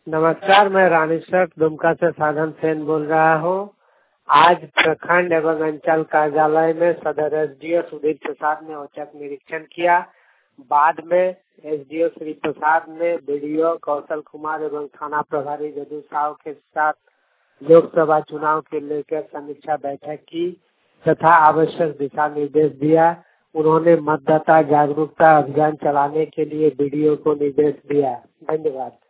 नमस्कार, मैं रानीसर दुमका से साधन सेन बोल रहा हूँ। आज प्रखंड एवं अंचल कार्यालय में सदर एसडीओ सुधीर प्रसाद ने औचक निरीक्षण किया। बाद में एसडीओ श्री प्रसाद ने बीडीओ कौशल कुमार एवं थाना प्रभारी जदू साहु के साथ लोकसभा चुनाव के लेकर समीक्षा बैठक की तथा आवश्यक दिशा निर्देश दिया। उन्होंने मतदाता जागरूकता अभियान चलाने के लिए बीडीओ को निर्देश दिया। धन्यवाद।